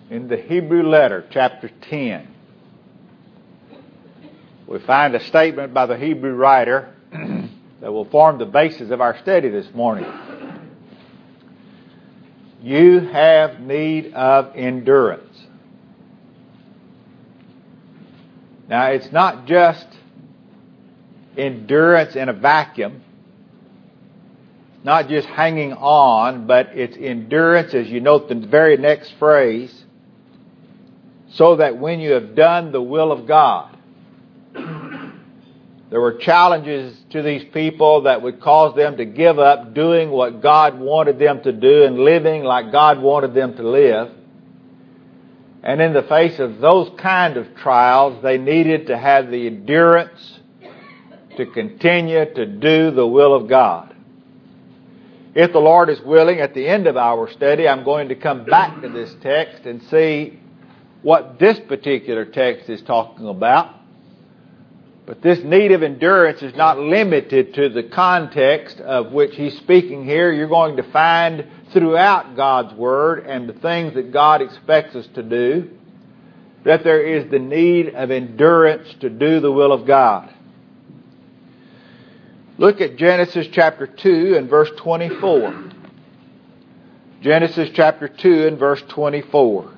in the Hebrew letter, chapter 10, we find a statement by the Hebrew writer that will form the basis of our study this morning. You have need of endurance. Now, it's not just endurance in a vacuum, not just hanging on, but it's endurance, as you note the very next phrase, so that when you have done the will of God. There were challenges to these people that would cause them to give up doing what God wanted them to do and living like God wanted them to live. And in the face of those kind of trials, they needed to have the endurance to continue to do the will of God. If the Lord is willing, at the end of our study, I'm going to come back to this text and see what this particular text is talking about. But this need of endurance is not limited to the context of which he's speaking here. You're going to find throughout God's Word and the things that God expects us to do that there is the need of endurance to do the will of God. Look at Genesis chapter 2 and verse 24. Genesis chapter 2 and verse 24.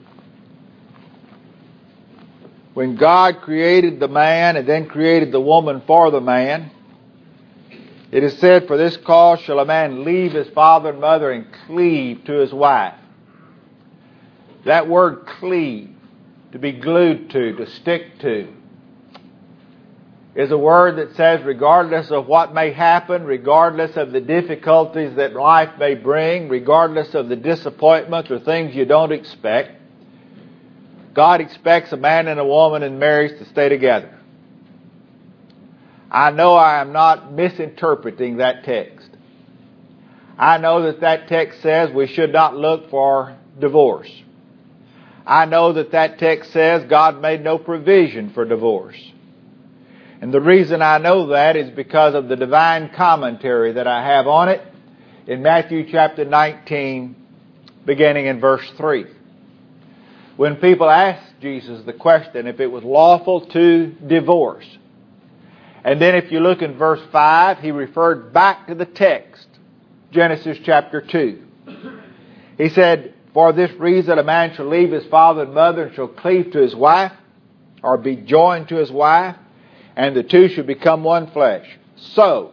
When God created the man and then created the woman for the man, it is said, "For this cause shall a man leave his father and mother and cleave to his wife." That word cleave, to be glued to stick to, is a word that says regardless of what may happen, regardless of the difficulties that life may bring, regardless of the disappointments or things you don't expect, God expects a man and a woman in marriage to stay together. I know I am not misinterpreting that text. I know that that text says we should not look for divorce. I know that that text says God made no provision for divorce. And the reason I know that is because of the divine commentary that I have on it in Matthew chapter 19, beginning in verse 3. When people asked Jesus the question if it was lawful to divorce. And then if you look in verse 5, he referred back to the text, Genesis chapter 2. He said, "For this reason a man shall leave his father and mother and shall cleave to his wife," or be joined to his wife, "and the two shall become one flesh." So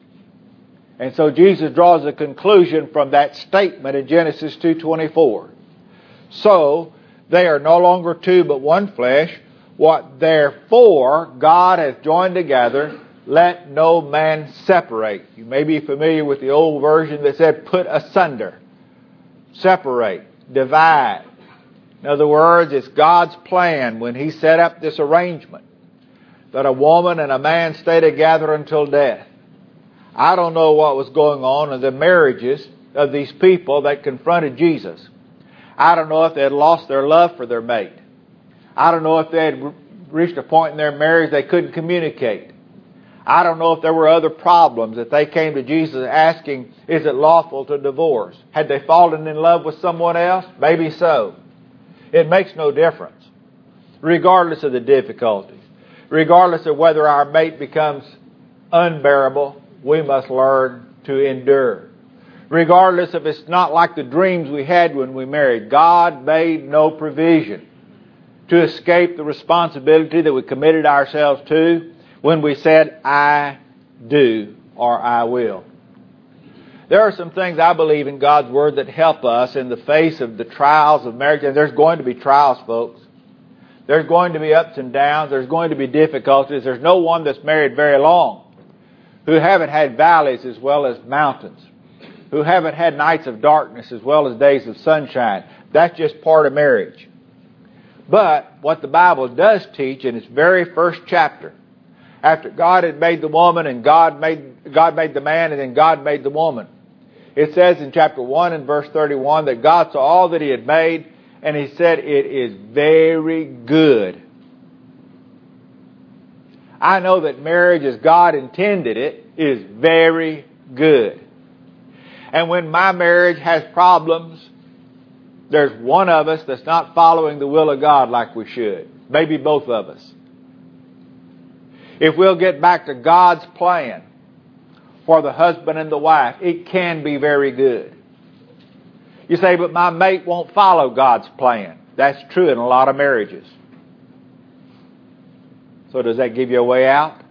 Jesus draws a conclusion from that statement in Genesis 2:24. So they are no longer two but one flesh. What therefore God hath joined together, let no man separate. You may be familiar with the old version that said put asunder, separate, divide. In other words, it's God's plan when He set up this arrangement that a woman and a man stay together until death. I don't know what was going on in the marriages of these people that confronted Jesus. I don't know if they had lost their love for their mate. I don't know if they had reached a point in their marriage they couldn't communicate. I don't know if there were other problems that they came to Jesus asking, is it lawful to divorce? Had they fallen in love with someone else? Maybe so. It makes no difference. Regardless of the difficulties, regardless of whether our mate becomes unbearable, we must learn to endure. Regardless if it's not like the dreams we had when we married, God made no provision to escape the responsibility that we committed ourselves to when we said, "I do," or "I will." There are some things I believe in God's Word that help us in the face of the trials of marriage. And there's going to be trials, folks. There's going to be ups and downs. There's going to be difficulties. There's no one that's married very long who haven't had valleys as well as mountains, who haven't had nights of darkness as well as days of sunshine. That's just part of marriage. But what the Bible does teach in its very first chapter, after God had made the woman and God made the man and then God made the woman, it says in chapter 1 and verse 31 that God saw all that He had made and He said, "It is very good." I know that marriage as God intended it is very good. And when my marriage has problems, there's one of us that's not following the will of God like we should. Maybe both of us. If we'll get back to God's plan for the husband and the wife, it can be very good. You say, but my mate won't follow God's plan. That's true in a lot of marriages. So does that give you a way out?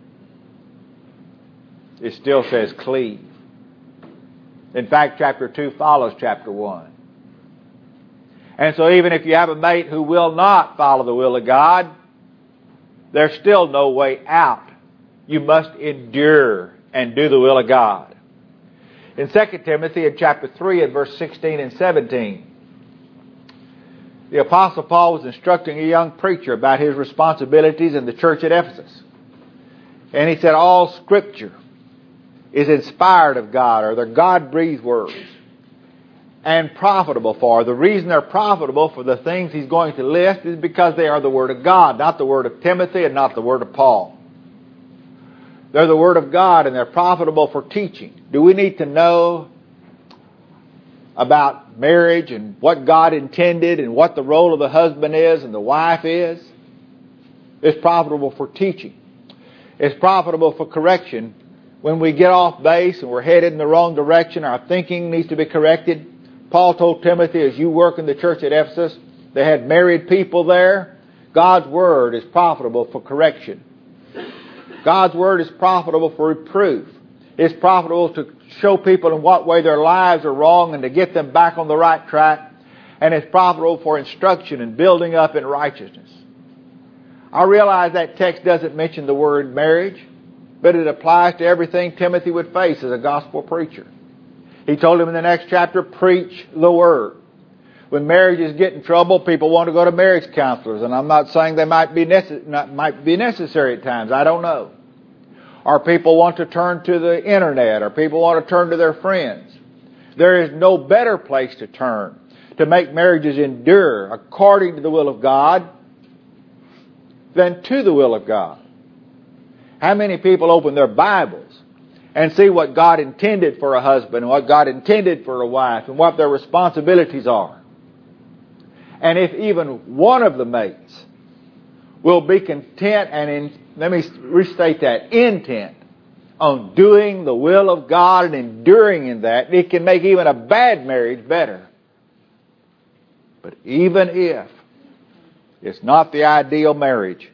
It still says cleave. In fact, chapter 2 follows chapter 1. And so even if you have a mate who will not follow the will of God, there's still no way out. You must endure and do the will of God. In 2 Timothy in chapter 3 and verse 16 and 17, the Apostle Paul was instructing a young preacher about his responsibilities in the church at Ephesus. And he said, all Scripture is inspired of God, or they're God-breathed words, and profitable for. The reason they're profitable for the things he's going to list is because they are the Word of God, not the Word of Timothy and not the Word of Paul. They're the Word of God, and they're profitable for teaching. Do we need to know about marriage and what God intended and what the role of the husband is and the wife is? It's profitable for teaching. It's profitable for correction. When we get off base and we're headed in the wrong direction, our thinking needs to be corrected. Paul told Timothy, as you work in the church at Ephesus, they had married people there. God's Word is profitable for correction. God's Word is profitable for reproof. It's profitable to show people in what way their lives are wrong and to get them back on the right track. And it's profitable for instruction and building up in righteousness. I realize that text doesn't mention the word marriage, but it applies to everything Timothy would face as a gospel preacher. He told him in the next chapter, preach the Word. When marriages get in trouble, people want to go to marriage counselors, and I'm not saying they might be necessary at times. I don't know. Or people want to turn to the internet, or people want to turn to their friends. There is no better place to turn to make marriages endure according to the will of God than to the will of God. How many people open their Bibles and see what God intended for a husband and what God intended for a wife and what their responsibilities are? And if even one of the mates will be content and, let me restate that, intent on doing the will of God and enduring in that, it can make even a bad marriage better. But even if it's not the ideal marriage,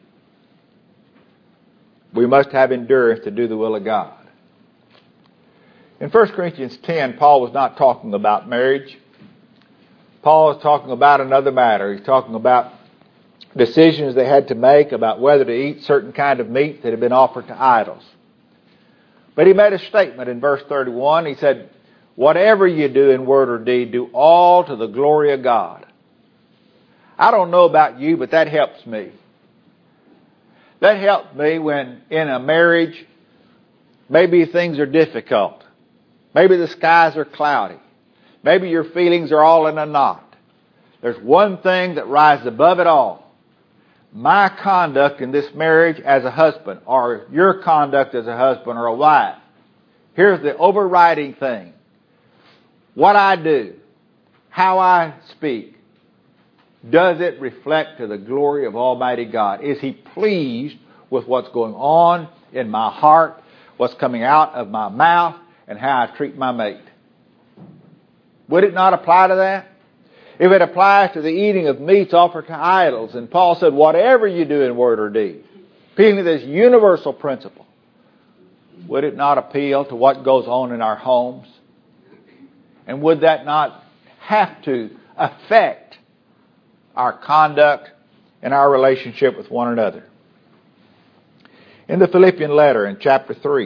we must have endurance to do the will of God. In 1 Corinthians 10, Paul was not talking about marriage. Paul was talking about another matter. He's talking about decisions they had to make about whether to eat certain kind of meat that had been offered to idols. But he made a statement in verse 31. He said, whatever you do in word or deed, do all to the glory of God. I don't know about you, but that helps me. That helped me when in a marriage, maybe things are difficult. Maybe the skies are cloudy. Maybe your feelings are all in a knot. There's one thing that rises above it all. My conduct in this marriage as a husband, or your conduct as a husband or a wife. Here's the overriding thing. What I do, how I speak, does it reflect to the glory of Almighty God? Is He pleased with what's going on in my heart, what's coming out of my mouth, and how I treat my mate? Would it not apply to that? If it applies to the eating of meats offered to idols, and Paul said, whatever you do in word or deed, appealing to this universal principle, would it not appeal to what goes on in our homes? And would that not have to affect our conduct and our relationship with one another? In the Philippian letter in chapter 3,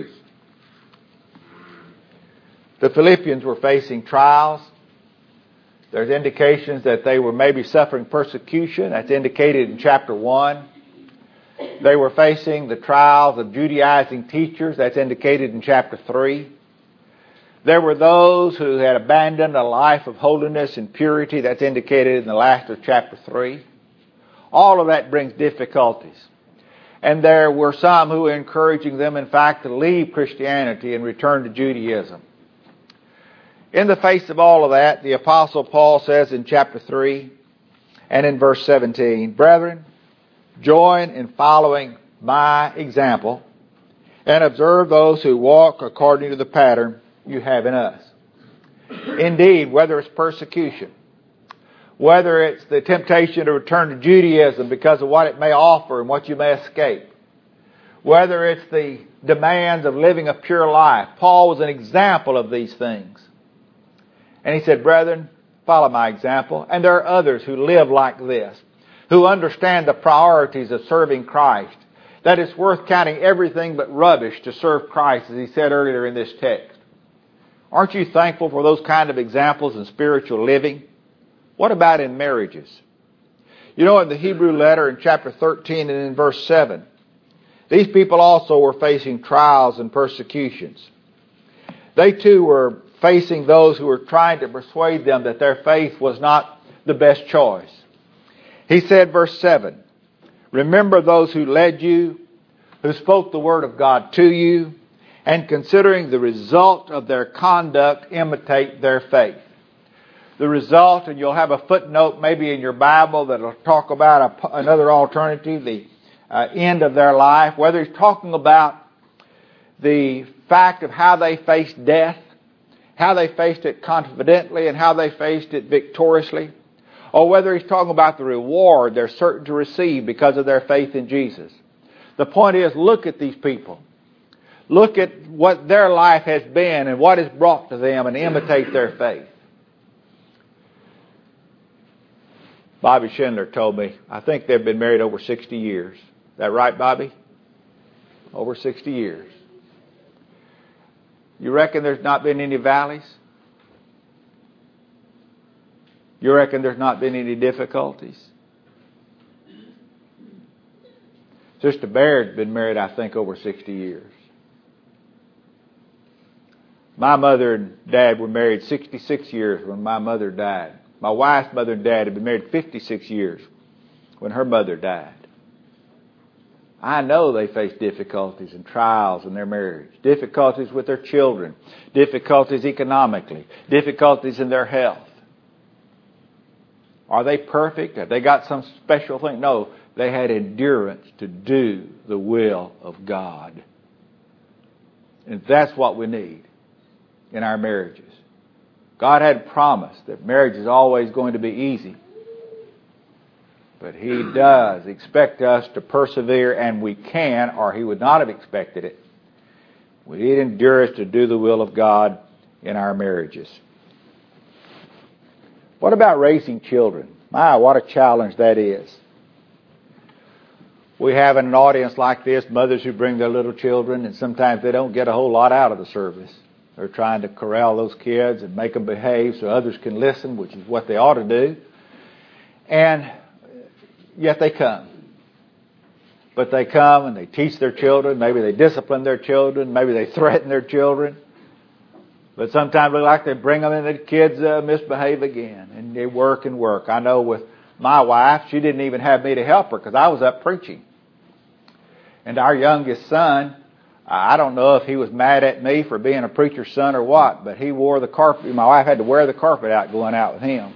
the Philippians were facing trials. There's indications that they were maybe suffering persecution. That's indicated in chapter 1. They were facing the trials of Judaizing teachers. That's indicated in chapter 3. There were those who had abandoned a life of holiness and purity. That's indicated in the last of chapter 3. All of that brings difficulties. And there were some who were encouraging them, in fact, to leave Christianity and return to Judaism. In the face of all of that, the Apostle Paul says in chapter 3 and in verse 17, "Brethren, join in following my example and observe those who walk according to the pattern you have in us." Indeed, whether it's persecution, whether it's the temptation to return to Judaism because of what it may offer and what you may escape, whether it's the demands of living a pure life, Paul was an example of these things. And he said, "Brethren, follow my example." And there are others who live like this, who understand the priorities of serving Christ, that it's worth counting everything but rubbish to serve Christ, as he said earlier in this text. Aren't you thankful for those kind of examples in spiritual living? What about in marriages? You know, in the Hebrew letter in chapter 13 and in verse 7, these people also were facing trials and persecutions. They too were facing those who were trying to persuade them that their faith was not the best choice. He said, verse 7, "Remember those who led you, who spoke the word of God to you, and considering the result of their conduct, imitate their faith." The result, and you'll have a footnote maybe in your Bible that will talk about another alternative, the end of their life, whether he's talking about the fact of how they faced death, how they faced it confidently, and how they faced it victoriously, or whether he's talking about the reward they're certain to receive because of their faith in Jesus. The point is, look at these people. Look at what their life has been and what is brought to them and imitate their faith. Bobby Schindler told me, I think they've been married over 60 years. Is that right, Bobby? Over 60 years. You reckon there's not been any valleys? You reckon there's not been any difficulties? Sister Baird's been married, I think, over 60 years. My mother and dad were married 66 years when my mother died. My wife's mother and dad had been married 56 years when her mother died. I know they faced difficulties and trials in their marriage, difficulties with their children, difficulties economically, difficulties in their health. Are they perfect? Have they got some special thing? No, they had endurance to do the will of God. And that's what we need in our marriages. God had promised that marriage is always going to be easy. But He does expect us to persevere, and we can, or He would not have expected it. We need endurance to do the will of God in our marriages. What about raising children? My, what a challenge that is. We have in an audience like this mothers who bring their little children, and sometimes they don't get a whole lot out of the service. They're trying to corral those kids and make them behave so others can listen, which is what they ought to do. And yet they come. But they come and they teach their children. Maybe they discipline their children. Maybe they threaten their children. But sometimes it looks like they bring them and the kids misbehave again. And they work and work. I know with my wife, she didn't even have me to help her because I was up preaching. And our youngest son, I don't know if he was mad at me for being a preacher's son or what, but he wore the carpet. My wife had to wear the carpet out going out with him.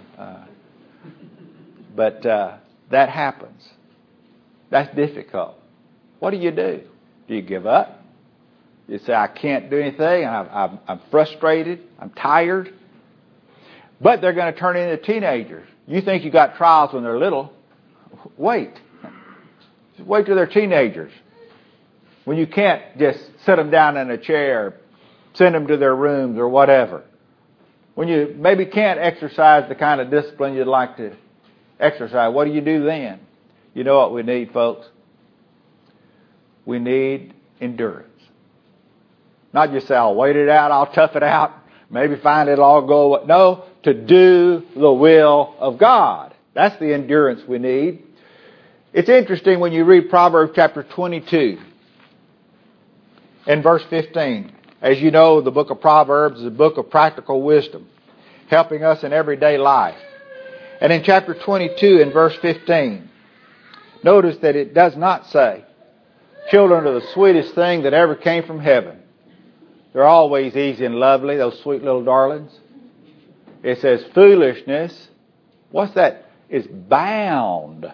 But that happens. That's difficult. What do? Do you give up? You say, I can't do anything. I'm frustrated. I'm tired. But they're going to turn into teenagers. You think you got trials when they're little. Wait. Just wait till they're teenagers. When you can't just sit them down in a chair, send them to their rooms or whatever. When you maybe can't exercise the kind of discipline you'd like to exercise, what do you do then? You know what we need, folks? We need endurance. Not just say, I'll wait it out, I'll tough it out, maybe find it'll all go away. No, to do the will of God. That's the endurance we need. It's interesting when you read Proverbs chapter 22 and verse 15. As you know, the book of Proverbs is a book of practical wisdom, helping us in everyday life. And in chapter 22 and verse 15, notice that it does not say, children are the sweetest thing that ever came from heaven. They're always easy and lovely, those sweet little darlings. It says foolishness. What's that? Is bound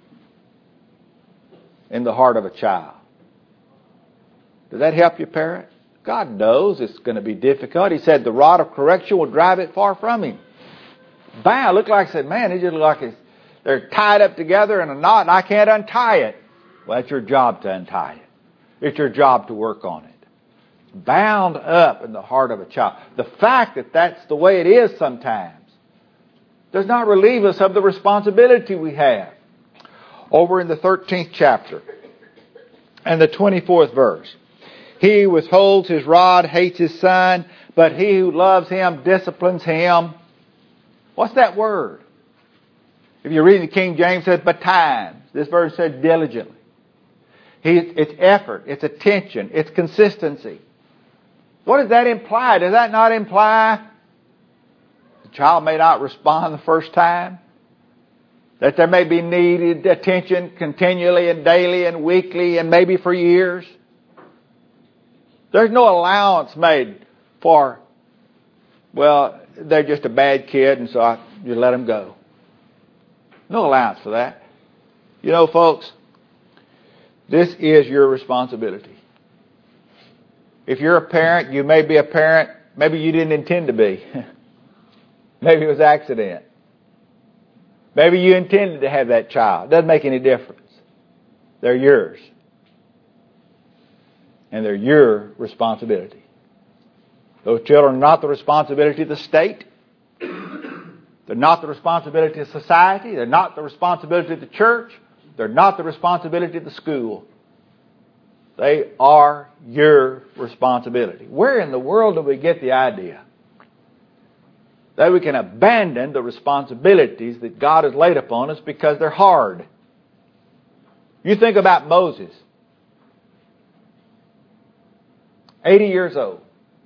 in the heart of a child. Does that help you, parent? God knows it's going to be difficult. He said the rod of correction will drive it far from him. Bound. Look like I said, man, it just look like they're tied up together in a knot and I can't untie it. Well, that's your job to untie it. It's your job to work on it. Bound up in the heart of a child. The fact that that's the way it is sometimes does not relieve us of the responsibility we have. Over in the 13th chapter and the 24th verse. He who withholds his rod hates his son, but he who loves him disciplines him. What's that word? If you read the King James, it says betimes. This verse says diligently. It's effort, it's attention, it's consistency. What does that imply? Does that not imply the child may not respond the first time? That there may be needed attention continually and daily and weekly and maybe for years? There's no allowance made for, well, they're just a bad kid and so you let them go. No allowance for that. You know, folks, this is your responsibility. If you're a parent, you may be a parent, maybe you didn't intend to be. Maybe it was an accident. Maybe you intended to have that child. Doesn't make any difference. They're yours. And they're your responsibility. Those children are not the responsibility of the state. They're not the responsibility of society. They're not the responsibility of the church. They're not the responsibility of the school. They are your responsibility. Where in the world do we get the idea that we can abandon the responsibilities that God has laid upon us because they're hard? You think about Moses, 80 years old,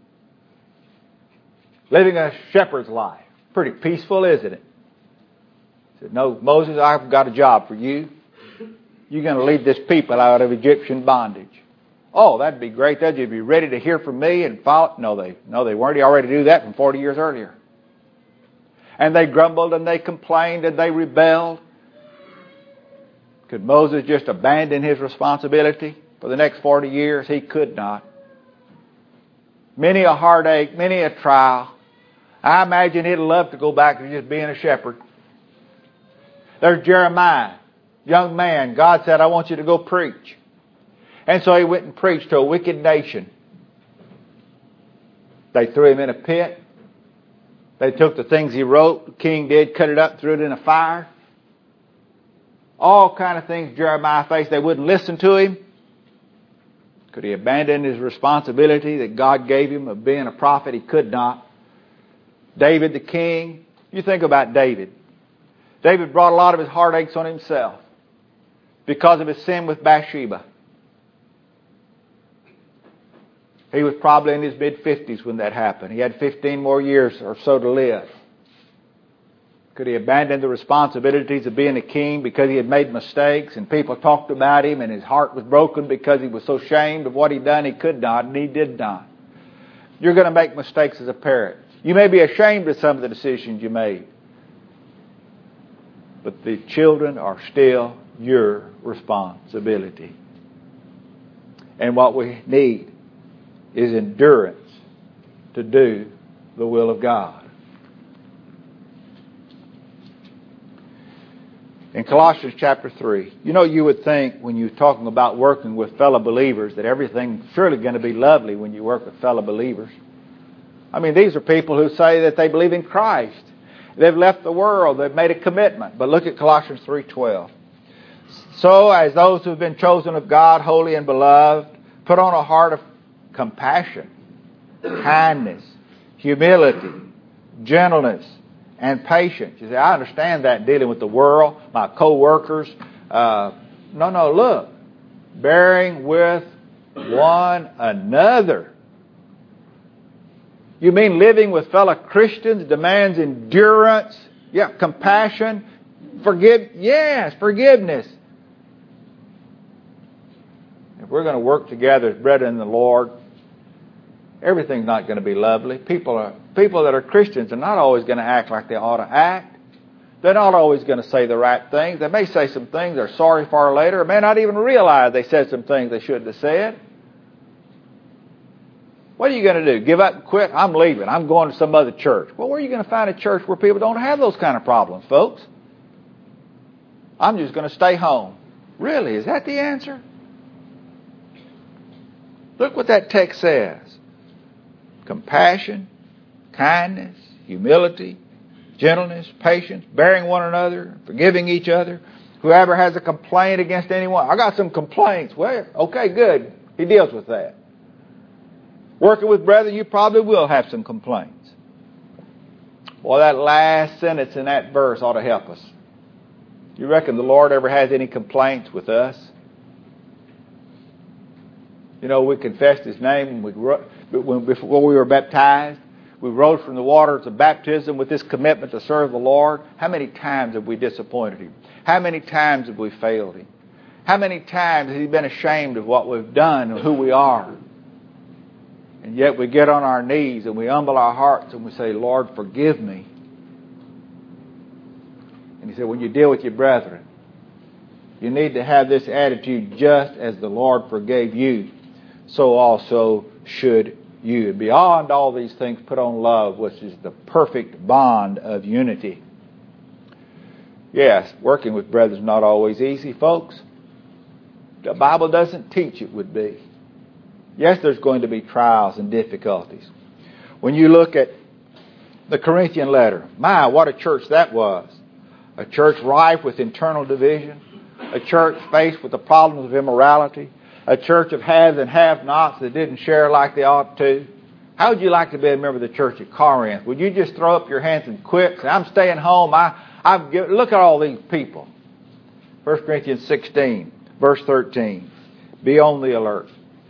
living a shepherd's life. Pretty peaceful, isn't it? He said, no, Moses, I've got a job for you. You're going to lead this people out of Egyptian bondage. Oh, that'd be great. They'd be ready to hear from me and follow. No, they weren't. He already knew that from 40 years earlier. And they grumbled and they complained and they rebelled. Could Moses just abandon his responsibility for the next 40 years? He could not. Many a heartache, many a trial. I imagine he'd love to go back to just being a shepherd. There's Jeremiah, young man. God said, I want you to go preach. And so he went and preached to a wicked nation. They threw him in a pit. They took the things he wrote, the king did, cut it up, threw it in a fire. All kind of things Jeremiah faced. They wouldn't listen to him. Could he abandon his responsibility that God gave him of being a prophet? He could not. David the king. You think about David. David brought a lot of his heartaches on himself because of his sin with Bathsheba. He was probably in his mid-50s when that happened. He had 15 more years or so to live. Could he abandon the responsibilities of being a king because he had made mistakes and people talked about him and his heart was broken because he was so ashamed of what he'd done? He could not, and he did not. You're going to make mistakes as a parent. You may be ashamed of some of the decisions you made. But the children are still your responsibility. And what we need is endurance to do the will of God. In Colossians chapter 3, you would think when you're talking about working with fellow believers that everything's surely going to be lovely when you work with fellow believers. I mean, these are people who say that they believe in Christ. They've left the world. They've made a commitment. But look at Colossians 3:12. So, as those who have been chosen of God, holy and beloved, put on a heart of compassion, kindness, humility, gentleness, and patience. You say, I understand that dealing with the world, my co-workers. No, look. Bearing with one another. You mean living with fellow Christians demands endurance? Yeah, compassion, forgiveness. If we're going to work together as brethren in the Lord, Everything's not going to be lovely. People that are Christians are not always going to act like they ought to act. They're not always going to say the right things. They may say some things they're sorry for later, or may not even realize they said some things they shouldn't have said. What are you going to do? Give up and quit? I'm leaving. I'm going to some other church. Well, where are you going to find a church where people don't have those kind of problems, folks? I'm just going to stay home. Really? Is that the answer? Look what that text says. Compassion, kindness, humility, gentleness, patience, bearing one another, forgiving each other. Whoever has a complaint against anyone. I got some complaints. Well, okay, good. He deals with that. Working with brethren, you probably will have some complaints. Well, that last sentence in that verse ought to help us. You reckon the Lord ever has any complaints with us? You know, we confessed His name before we were baptized. We rose from the waters of baptism with this commitment to serve the Lord. How many times have we disappointed Him? How many times have we failed Him? How many times has He been ashamed of what we've done and who we are? And yet we get on our knees and we humble our hearts and we say, Lord, forgive me. And He said, when you deal with your brethren, you need to have this attitude: just as the Lord forgave you, so also should you. And beyond all these things, put on love, which is the perfect bond of unity. Yes, working with brethren is not always easy, folks. The Bible doesn't teach it would be. Yes, there's going to be trials and difficulties. When you look at the Corinthian letter, my, what a church that was. A church rife with internal division. A church faced with the problems of immorality. A church of haves and have-nots that didn't share like they ought to. How would you like to be a member of the church at Corinth? Would you just throw up your hands and quit? Say, I'm staying home. Look at all these people. 1 Corinthians 16, verse 13. Be on the alert.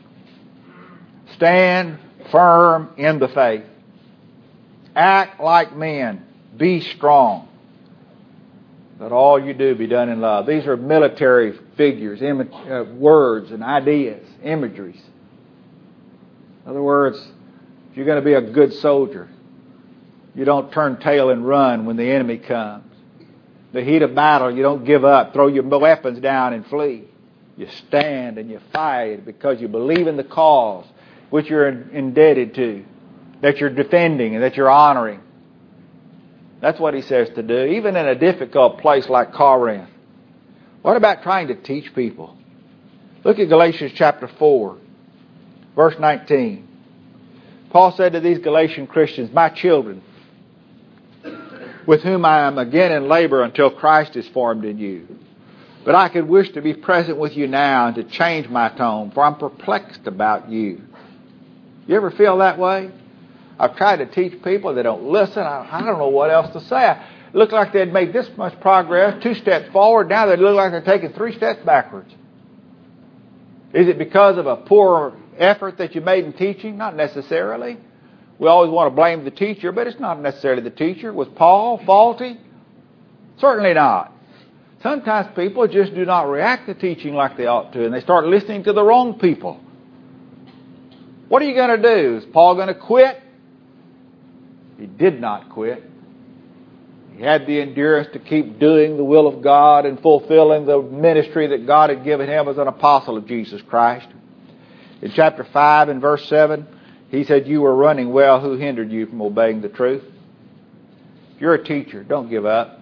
Stand firm in the faith. Act like men. Be strong. Let all you do be done in love. These are military figures, words and ideas, imageries. In other words, if you're going to be a good soldier, you don't turn tail and run when the enemy comes. The heat of battle, you don't give up, throw your weapons down and flee. You stand and you fight because you believe in the cause which you're indebted to, that you're defending and that you're honoring. That's what he says to do, even in a difficult place like Corinth. What about trying to teach people? Look at Galatians chapter 4, verse 19. Paul said to these Galatian Christians, my children, with whom I am again in labor until Christ is formed in you. But I could wish to be present with you now and to change my tone, for I'm perplexed about you. You ever feel that way? I've tried to teach people, they don't listen. I don't know what else to say. It looked like they'd made this much progress, 2 steps forward. Now they look like they're taking 3 steps backwards. Is it because of a poor effort that you made in teaching? Not necessarily. We always want to blame the teacher, but it's not necessarily the teacher. Was Paul faulty? Certainly not. Sometimes people just do not react to teaching like they ought to, and they start listening to the wrong people. What are you going to do? Is Paul going to quit? He did not quit. He had the endurance to keep doing the will of God and fulfilling the ministry that God had given him as an apostle of Jesus Christ. In chapter 5 and verse 7, he said, you were running well. Who hindered you from obeying the truth? If you're a teacher, don't give up.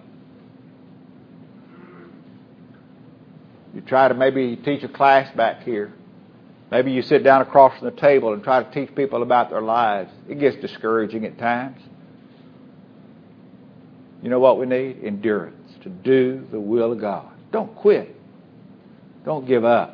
You try to maybe teach a class back here. Maybe you sit down across from the table and try to teach people about their lives. It gets discouraging at times. You know what we need? Endurance to do the will of God. Don't quit. Don't give up.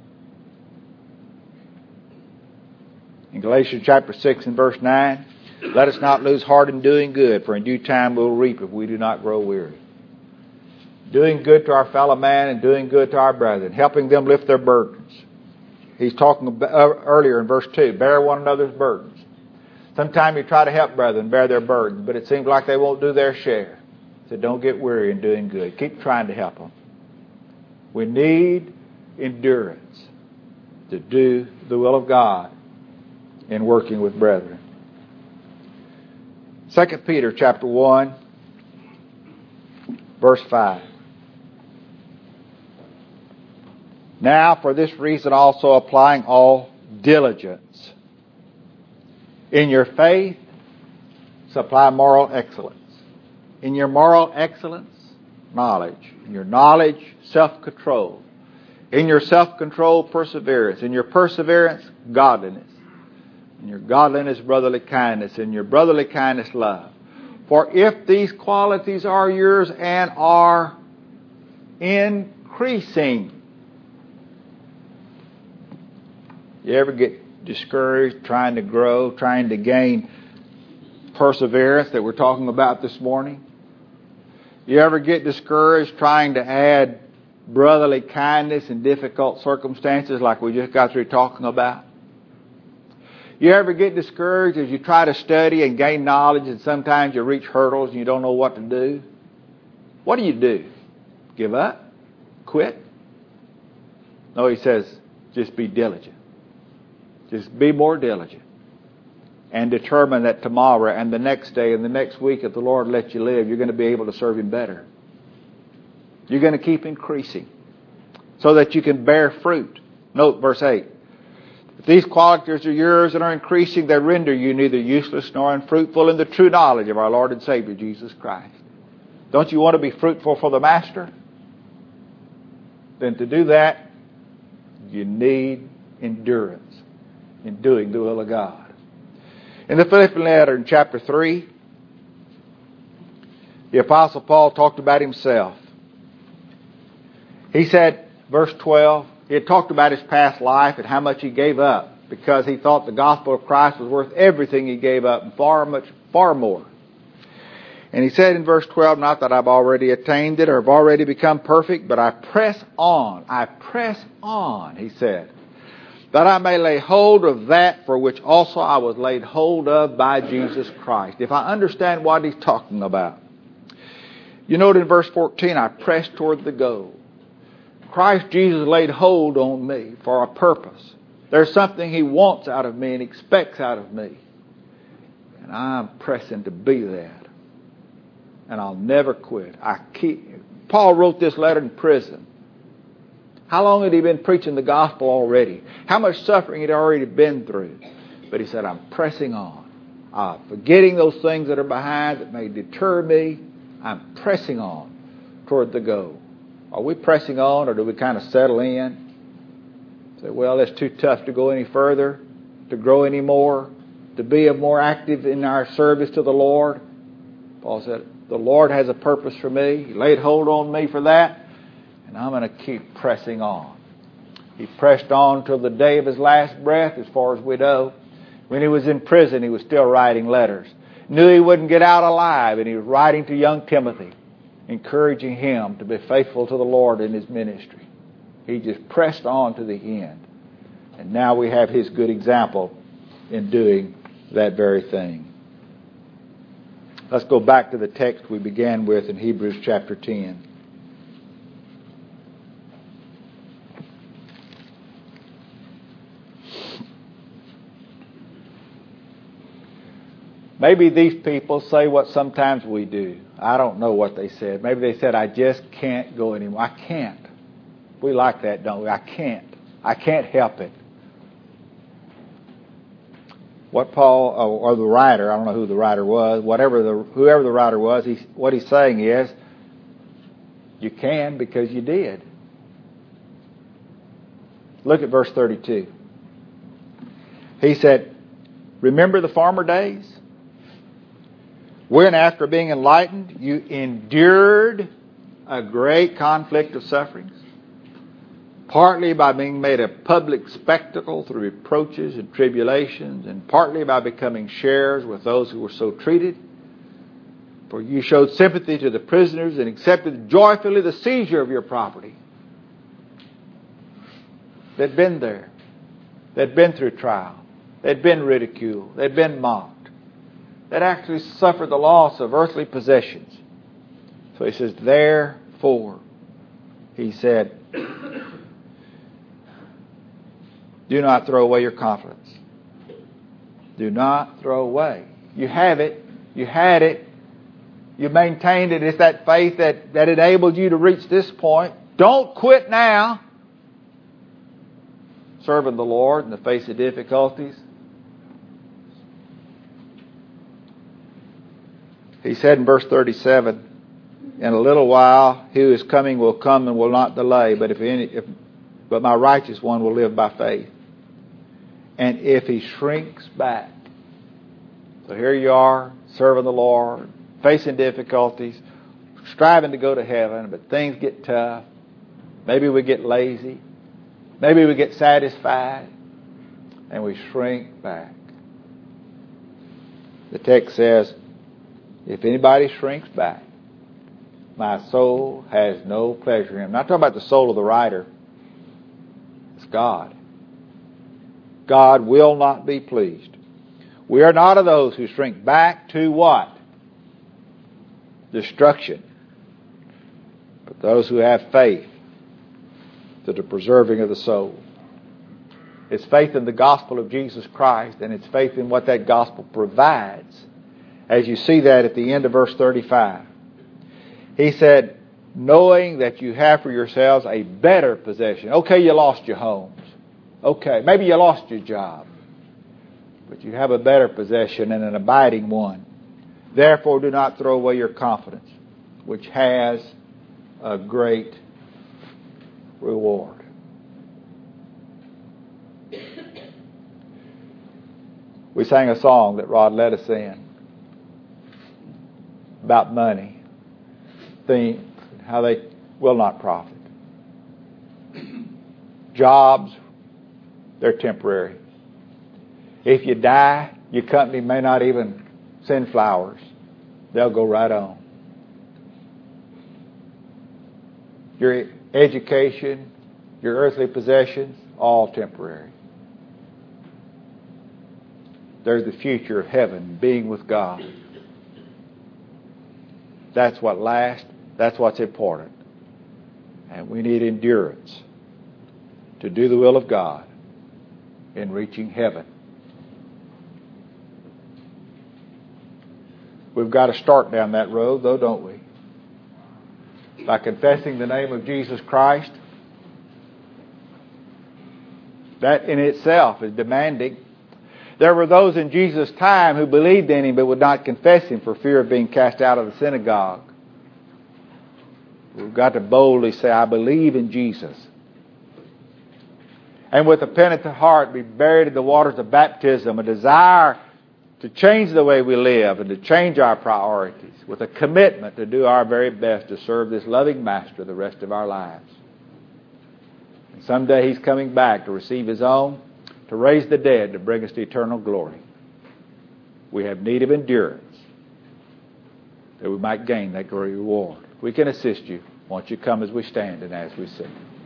In Galatians chapter 6 and verse 9, let us not lose heart in doing good, for in due time we'll reap if we do not grow weary. Doing good to our fellow man and doing good to our brethren, helping them lift their burdens. He's talking about, earlier in verse 2, bear one another's burdens. Sometimes you try to help brethren bear their burdens, but it seems like they won't do their share. So don't get weary in doing good. Keep trying to help them. We need endurance to do the will of God. in working with brethren. 2 Peter chapter 1, verse 5. Now, for this reason also applying all diligence. In your faith, supply moral excellence. In your moral excellence, knowledge. In your knowledge, self-control. In your self-control, perseverance. In your perseverance, godliness. In your godliness, brotherly kindness. In your brotherly kindness, love. For if these qualities are yours and are increasing. You ever get discouraged trying to grow, trying to gain perseverance that we're talking about this morning? You ever get discouraged trying to add brotherly kindness in difficult circumstances like we just got through talking about? You ever get discouraged as you try to study and gain knowledge and sometimes you reach hurdles and you don't know what to do? What do? Give up? Quit? No, he says, just be diligent. Just be more diligent. And determine that tomorrow and the next day and the next week, if the Lord lets you live, you're going to be able to serve Him better. You're going to keep increasing so that you can bear fruit. Note verse 8. If these qualities are yours and are increasing, they render you neither useless nor unfruitful in the true knowledge of our Lord and Savior, Jesus Christ. Don't you want to be fruitful for the Master? Then to do that, you need endurance in doing the will of God. In the Philippian letter in chapter 3, the Apostle Paul talked about himself. He said, verse 12, he had talked about his past life and how much he gave up because he thought the gospel of Christ was worth everything he gave up and far more. And he said in verse 12, not that I've already attained it or have already become perfect, but I press on. I press on, he said, that I may lay hold of that for which also I was laid hold of by Jesus Christ. If I understand what he's talking about. You note in verse 14, I press toward the goal. Christ Jesus laid hold on me for a purpose. There's something He wants out of me and expects out of me. And I'm pressing to be that. And I'll never quit. Paul wrote this letter in prison. How long had he been preaching the gospel already? How much suffering had he already been through? But he said, I'm pressing on. Forgetting those things that are behind that may deter me. I'm pressing on toward the goal. Are we pressing on or do we kind of settle in? Say, well, it's too tough to go any further, to grow any more, to be more active in our service to the Lord. Paul said, the Lord has a purpose for me. He laid hold on me for that. And I'm going to keep pressing on. He pressed on till the day of his last breath, as far as we know. When he was in prison, he was still writing letters. Knew he wouldn't get out alive, and he was writing to young Timothy, encouraging him to be faithful to the Lord in his ministry. He just pressed on to the end. And now we have his good example in doing that very thing. Let's go back to the text we began with in Hebrews chapter 10. Maybe these people say what sometimes we do. I don't know what they said. Maybe they said, I just can't go anymore. I can't. We like that, don't we? I can't. I can't help it. What Paul, or the writer, I don't know who the writer was, whoever the writer was, what he's saying is, you can because you did. Look at verse 32. He said, remember the former days? When after being enlightened, you endured a great conflict of sufferings, partly by being made a public spectacle through reproaches and tribulations, and partly by becoming sharers with those who were so treated. For you showed sympathy to the prisoners and accepted joyfully the seizure of your property. They'd been there. They'd been through trial. They'd been ridiculed. They'd been mocked. They'd actually suffered the loss of earthly possessions. So he says, therefore, he said, do not throw away your confidence. Do not throw away. You have it. You had it. You maintained it. It's that faith that enabled you to reach this point. Don't quit now. Serving the Lord in the face of difficulties. He said in verse 37, in a little while, he who is coming will come and will not delay, but my righteous one will live by faith. And if he shrinks back. So here you are, serving the Lord, facing difficulties, striving to go to heaven, but things get tough. Maybe we get lazy. Maybe we get satisfied. And we shrink back. The text says, if anybody shrinks back, my soul has no pleasure in him. I'm not talking about the soul of the writer. It's God. God will not be pleased. We are not of those who shrink back to what? Destruction. But those who have faith to the preserving of the soul. It's faith in the gospel of Jesus Christ, and it's faith in what that gospel provides. As you see that at the end of verse 35. He said, knowing that you have for yourselves a better possession. Okay, you lost your homes. Okay, maybe you lost your job. But you have a better possession and an abiding one. Therefore, do not throw away your confidence, which has a great reward. We sang a song that Rod led us in about money, things, how they will not profit. Jobs, they're temporary. If you die, your company may not even send flowers. They'll go right on. Your education, your earthly possessions, all temporary. There's the future of heaven, being with God. That's what lasts. That's what's important. And we need endurance to do the will of God in reaching heaven. We've got to start down that road, though, don't we? By confessing the name of Jesus Christ. That in itself is demanding. There were those in Jesus' time who believed in Him but would not confess Him for fear of being cast out of the synagogue. We've got to boldly say, I believe in Jesus. And with a penitent heart be buried in the waters of baptism, a desire to change the way we live and to change our priorities, with a commitment to do our very best to serve this loving Master the rest of our lives. And someday He's coming back to receive His own, to raise the dead, to bring us to eternal glory. We have need of endurance that we might gain that great reward. We can assist you. Won't you come as we stand and as we sing?